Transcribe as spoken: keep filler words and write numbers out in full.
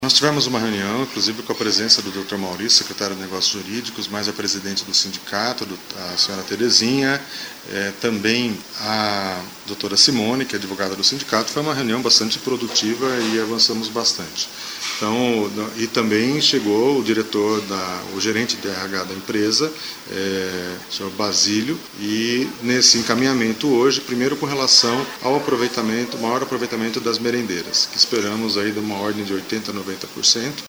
Nós tivemos uma reunião, inclusive com a presença do doutor Maurício, secretário de Negócios Jurídicos, mais a presidente do sindicato, a senhora Terezinha, é, também a doutora Simone, que é advogada do sindicato. Foi uma reunião bastante produtiva e avançamos bastante. Então, e também chegou o diretor, da, o gerente de R H da empresa, é, o senhor Basílio, e nesse encaminhamento hoje, primeiro com relação ao aproveitamento, maior aproveitamento das merendeiras, que esperamos aí de uma ordem de oitenta por cento a noventa por cento.